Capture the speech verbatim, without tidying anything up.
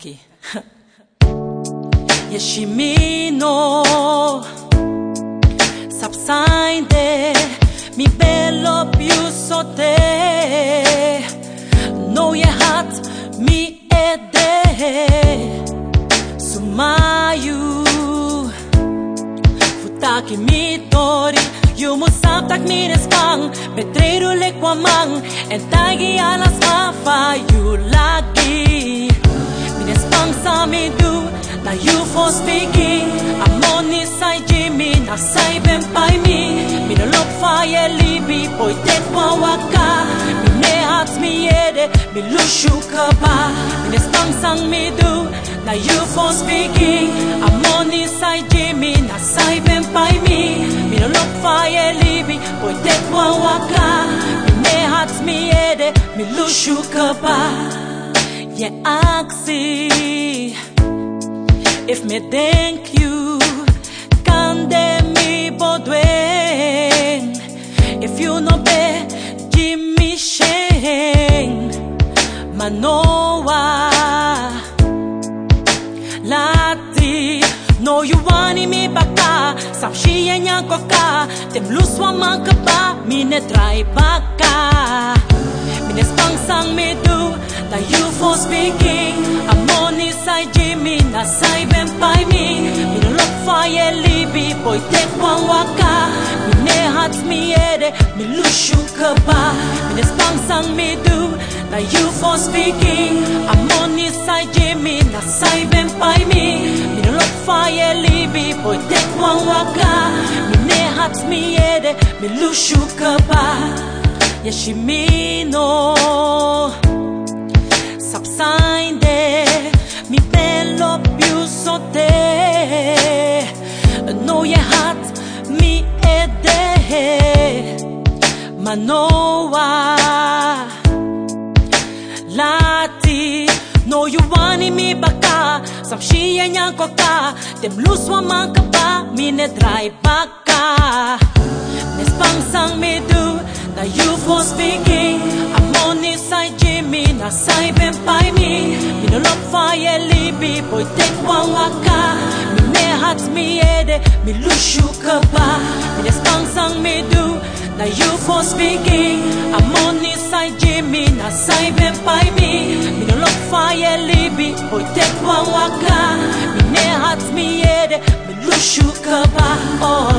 Taki Yeshimino Subside mi bello più sotte No ye hat mi ede Sumayu Futaki mi tori You musab tak mines pang Betreiro le kwamang Entagi alas mafa you lagi Mines pang sa mi du Na you for speaking I'm on this side Jimmy Na sai ben pai mi Mino lok fire libi Poi tet kwa waka Mine hats mi ede Mi lushu kaba Mines pang sang mi du Na you for speaking I'm on this side Jimmy Na sai ben pai mi Mino lok fire libi Poi tet kwa waka Mine hats mi ede Mi lushu kaba Yeah aksi If me thank you, kande mi bodweng. If you no be, Jimmy Sheng, Manoa, Lati, no you wani mi baka, samshi enya koka, tem luswa mankaba, mine try baka, mine spang sang me do, na you for speaking, I'm on this side Jimmy, na sai ben pai mi, mine lok fire libi, boy tek wang waka, mine hats mi ede, mi lushu kaba, mine spang sang me do, na you for speaking, I'm on this side Jimmy, na sai ben pai mi, mine lok fire libi, boy tek wang waka, mine hats mi ede, mi lushu kaba, Yeshimino. Subside mi bello più sotte No ye hat mi ede Manoa Lati No you wani mi baka Samshi enya koka Tem luswa mankaba Mine dry baka Nespang sang mi du Na you for speaking I'm on this side Jimmy Na sai ben pai mi Mino lok fire libi Boy tek wang waka Mine hats mi ede Mi lushu kaba Mine spang sang mi du Na you for speaking I'm on this side Jimmy Na sai ben pai mi Mino lok fire libi Boy tek wang waka Mine hats mi ede Mi lushu kaba Oh